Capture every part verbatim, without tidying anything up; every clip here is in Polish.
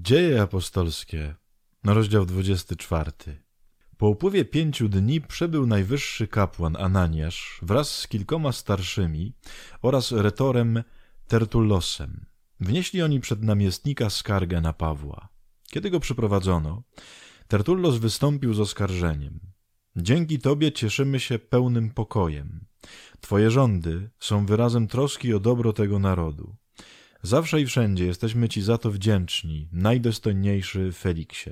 Dzieje apostolskie, rozdział dwudziesty czwarty. Po upływie pięciu dni przybył najwyższy kapłan Ananiasz wraz z kilkoma starszymi oraz retorem Tertullosem. Wnieśli oni przed namiestnika skargę na Pawła. Kiedy go przyprowadzono, Tertullos wystąpił z oskarżeniem. Dzięki Tobie cieszymy się pełnym pokojem. Twoje rządy są wyrazem troski o dobro tego narodu. Zawsze i wszędzie jesteśmy Ci za to wdzięczni, najdostojniejszy Feliksie.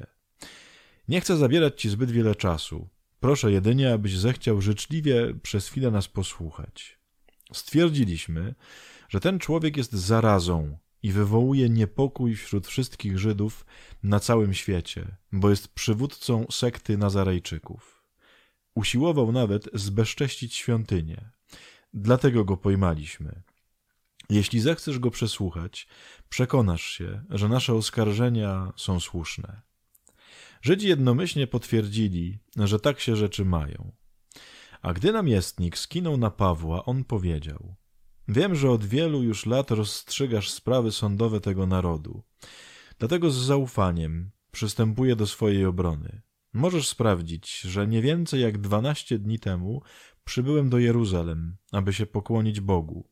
Nie chcę zabierać Ci zbyt wiele czasu. Proszę jedynie, abyś zechciał życzliwie przez chwilę nas posłuchać. Stwierdziliśmy, że ten człowiek jest zarazą i wywołuje niepokój wśród wszystkich Żydów na całym świecie, bo jest przywódcą sekty Nazarejczyków. Usiłował nawet zbezcześcić świątynię. Dlatego go pojmaliśmy. Jeśli zechcesz go przesłuchać, przekonasz się, że nasze oskarżenia są słuszne. Żydzi jednomyślnie potwierdzili, że tak się rzeczy mają. A gdy namiestnik skinął na Pawła, on powiedział: Wiem, że od wielu już lat rozstrzygasz sprawy sądowe tego narodu. Dlatego z zaufaniem przystępuję do swojej obrony. Możesz sprawdzić, że nie więcej jak dwanaście dni temu przybyłem do Jeruzalem, aby się pokłonić Bogu.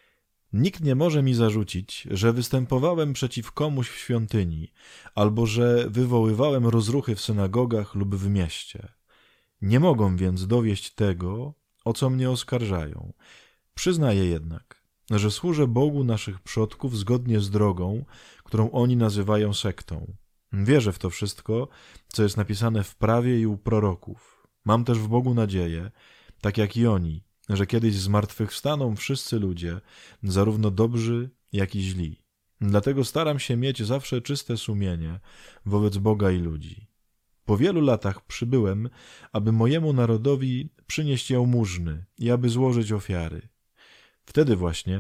Nikt nie może mi zarzucić, że występowałem przeciw komuś w świątyni, albo że wywoływałem rozruchy w synagogach lub w mieście. Nie mogą więc dowieść tego, o co mnie oskarżają. Przyznaję jednak, że służę Bogu naszych przodków zgodnie z drogą, którą oni nazywają sektą. Wierzę w to wszystko, co jest napisane w prawie i u proroków. Mam też w Bogu nadzieję, tak jak i oni, że kiedyś zmartwychwstaną wszyscy ludzie, zarówno dobrzy, jak i źli. Dlatego staram się mieć zawsze czyste sumienie wobec Boga i ludzi. Po wielu latach przybyłem, aby mojemu narodowi przynieść jałmużny i aby złożyć ofiary. Wtedy właśnie,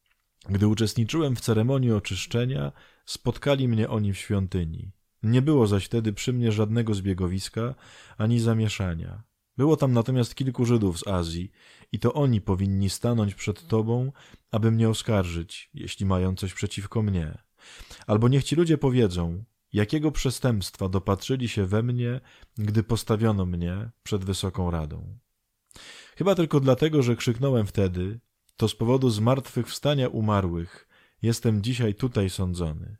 gdy uczestniczyłem w ceremonii oczyszczenia, spotkali mnie oni w świątyni. Nie było zaś wtedy przy mnie żadnego zbiegowiska ani zamieszania. Było tam natomiast kilku Żydów z Azji i to oni powinni stanąć przed Tobą, aby mnie oskarżyć, jeśli mają coś przeciwko mnie. Albo niech ci ludzie powiedzą, jakiego przestępstwa dopatrzyli się we mnie, gdy postawiono mnie przed Wysoką Radą. Chyba tylko dlatego, że krzyknąłem wtedy, to z powodu zmartwychwstania umarłych jestem dzisiaj tutaj sądzony.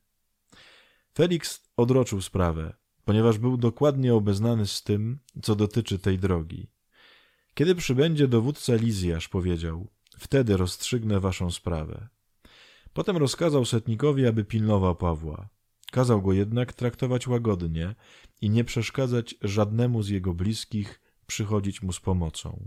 Feliks odroczył sprawę, ponieważ był dokładnie obeznany z tym, co dotyczy tej drogi. Kiedy przybędzie dowódca Lizjasz, powiedział, wtedy rozstrzygnę waszą sprawę. Potem rozkazał setnikowi, aby pilnował Pawła. Kazał go jednak traktować łagodnie i nie przeszkadzać żadnemu z jego bliskich przychodzić mu z pomocą.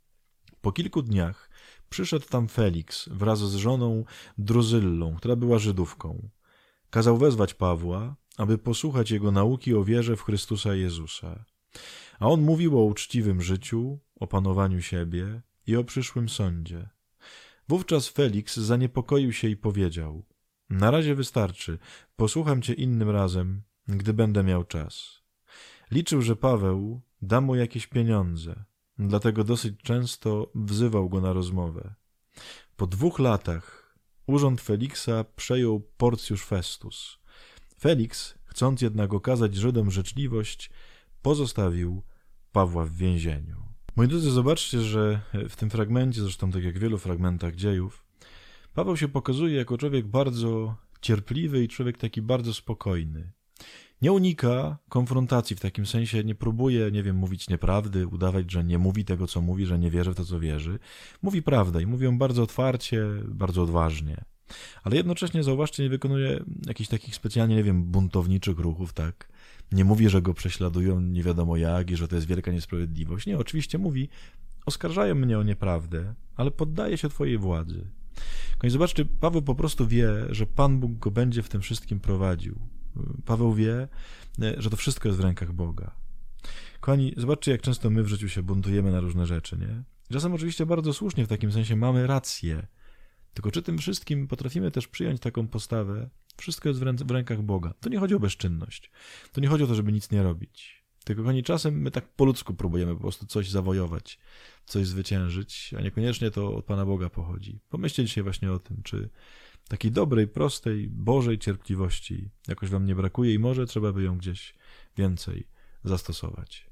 Po kilku dniach przyszedł tam Feliks wraz z żoną Druzyllą, która była Żydówką. Kazał wezwać Pawła, aby posłuchać jego nauki o wierze w Chrystusa Jezusa. A on mówił o uczciwym życiu, o panowaniu siebie i o przyszłym sądzie. Wówczas Feliks zaniepokoił się i powiedział: Na razie wystarczy, posłucham cię innym razem, gdy będę miał czas. Liczył, że Paweł da mu jakieś pieniądze, dlatego dosyć często wzywał go na rozmowę. Po dwóch latach urząd Feliksa przejął Porcjusz Festus. Feliks, chcąc jednak okazać Żydom życzliwość, pozostawił Pawła w więzieniu. Moi drodzy, zobaczcie, że w tym fragmencie, zresztą tak jak w wielu fragmentach dziejów, Paweł się pokazuje jako człowiek bardzo cierpliwy i człowiek taki bardzo spokojny. Nie unika konfrontacji, w takim sensie nie próbuje, nie wiem, mówić nieprawdy, udawać, że nie mówi tego, co mówi, że nie wierzy w to, co wierzy. Mówi prawdę i mówi ją bardzo otwarcie, bardzo odważnie. Ale jednocześnie, zauważcie, nie wykonuje jakichś takich specjalnie, nie wiem, buntowniczych ruchów, tak? Nie mówi, że go prześladują nie wiadomo jak i że to jest wielka niesprawiedliwość. Nie, oczywiście mówi, oskarżają mnie o nieprawdę, ale poddaję się twojej władzy. Kochani, zobaczcie, Paweł po prostu wie, że Pan Bóg go będzie w tym wszystkim prowadził. Paweł wie, że to wszystko jest w rękach Boga. Kochani, zobaczcie, jak często my w życiu się buntujemy na różne rzeczy, nie? Czasem oczywiście bardzo słusznie, w takim sensie mamy rację. Tylko czy tym wszystkim potrafimy też przyjąć taką postawę? Wszystko jest w, ręce, w rękach Boga. To nie chodzi o bezczynność. To nie chodzi o to, żeby nic nie robić. Tylko kochani, czasem my tak po ludzku próbujemy po prostu coś zawojować, coś zwyciężyć, a niekoniecznie to od Pana Boga pochodzi. Pomyślcie dzisiaj właśnie o tym, czy Takiej dobrej, prostej, Bożej cierpliwości jakoś wam nie brakuje i może trzeba by ją gdzieś więcej zastosować.